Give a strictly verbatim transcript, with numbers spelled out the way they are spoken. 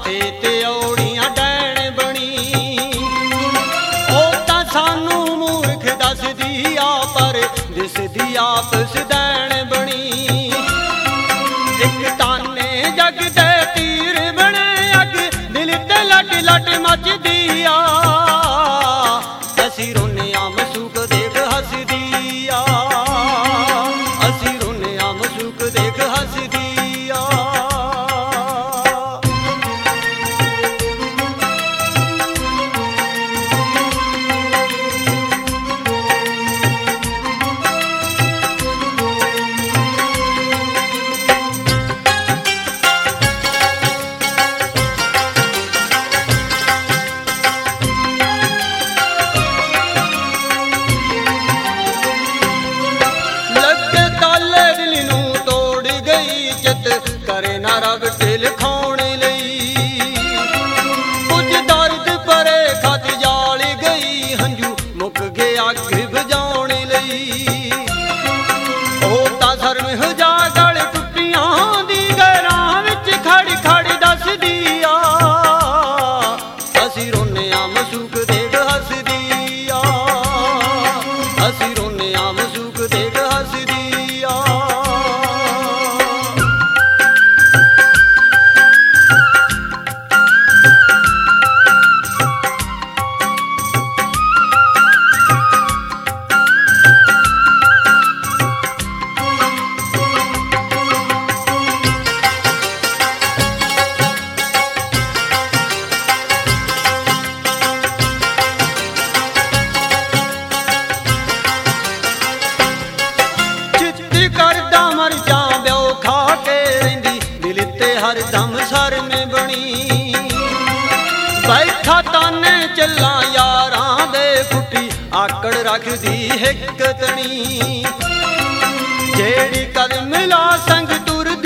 माथे ते औड़ियां डैण बनी। ओ तां सानू मूर्ख दसदी आ पर दिसदी आप सदैण बनी। इक ताने जग दे तीर बने अग दिल ते लट लट मचदी आ। असी रोने आ मसूक देख हसदी आ, असी रोने आ मसूक देख हसदी आ। करे ना रब ढिल खाने लई, कुछ दर्द परे खत जाल गई हंजू मुक गए अग बुझाने लई। ओ तां शर्म हजा गल टुटियां दी गैरां विच खड़ खड़ दसदी आ। असी रोने आ मसूक देख हसदी आ, असी रोने आ मसूक देख हसदी आ। करदा मर जा ब्यो खा के रहिंदी दिल ते हर दम सर में बनी। बैठा ताने चला यारां दे पुठी आकड़ रखदी हिक तनी। जेड़ी कल मिला संग तुर